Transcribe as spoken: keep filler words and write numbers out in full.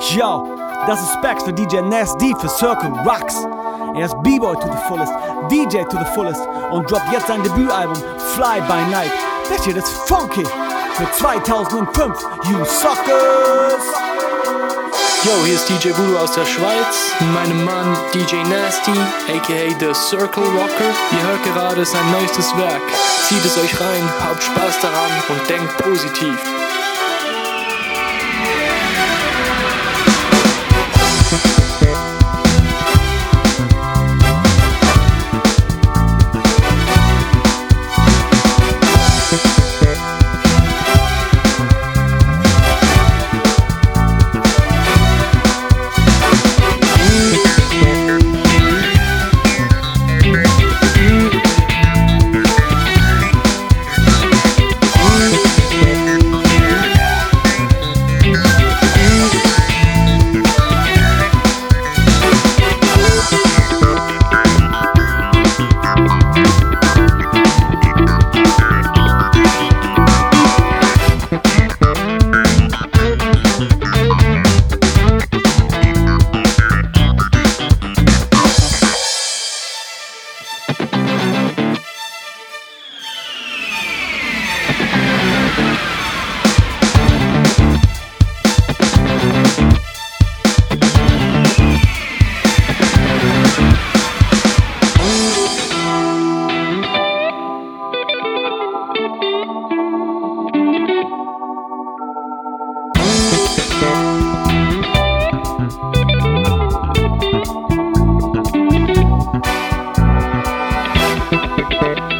Yo, das ist Specs für D J Nasty für Circle Rocks. Er ist B-Boy to the fullest, D J to the fullest und droppt jetzt sein Debütalbum Fly by Night. Das hier ist funky für zweitausendfünf, you suckers! Yo, hier ist D J Voodoo aus der Schweiz, meinem Mann D J Nasty, aka The Circle Rocker. Ihr hört gerade sein neuestes Werk. Zieht es euch rein, habt Spaß daran und denkt positiv. We'll be right back.